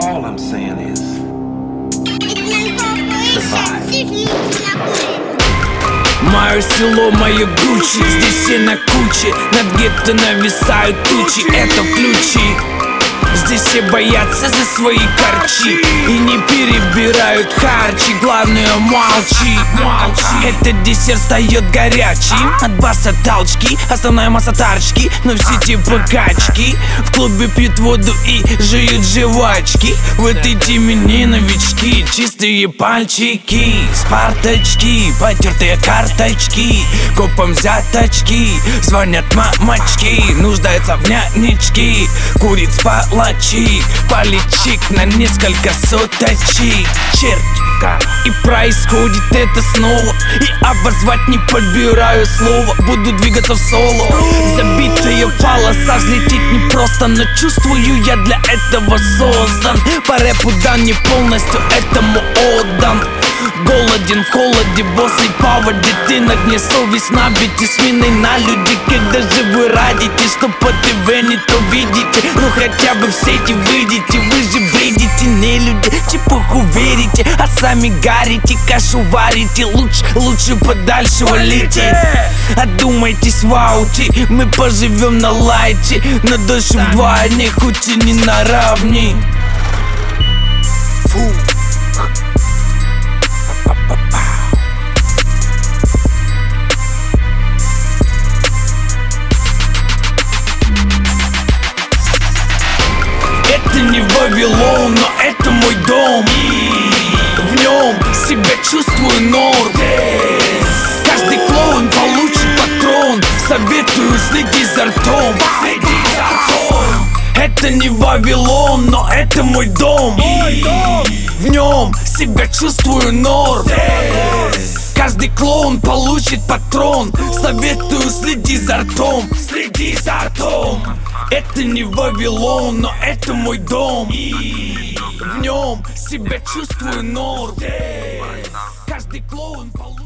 All I'm saying is survive. Мое село, мое Гуччи, здесь все на куче. Над гетто нависают тучи, это ключи. Здесь все боятся за свои корчи и не перебирают харчи. Главное, молчи. Этот десерт стает горячим. От баса толчки, основная масса тарчки. Но все типа качки в клубе пьют воду и жуют жвачки. В этой теме не новички, чистые пальчики, спартачки, потертые карточки, копом взяточки. Звонят мамочки, нуждаются в нянечке. Курит с палачик, поличик на несколько соточек. Чертика. И происходит это снова, и обозвать не подбираю слова. Буду двигаться в соло. Забитая полоса, взлететь непросто, но чувствую, я для этого создан. По рэпу да не полностью этому отдан. Голоден в холоде, босый по воде. Ты на дне, совесть набите с миной на люди. Когда же вы радите, что по ТВ не то видите, ну хотя бы в сети выйдите. Вы же бредите, не люди, чепуху верите, а сами гарите, кашу варите. Лучше подальше валите. Одумайтесь в ауте, мы поживем на лайте, но дольше вдвойне, хоть и не наравне. Фу. Это не Вавилон, но это мой дом. В нем себя чувствую норм. Каждый клоун получит патрон. Советую, следи за ртом. Это не Вавилон, но это мой дом. В нем себя чувствую норм. Каждый клоун получит патрон. Советую, следи за ртом. Следи за ртом. Это не Вавилон, но это мой дом. В нем себя чувствую норм. Каждый клоун получит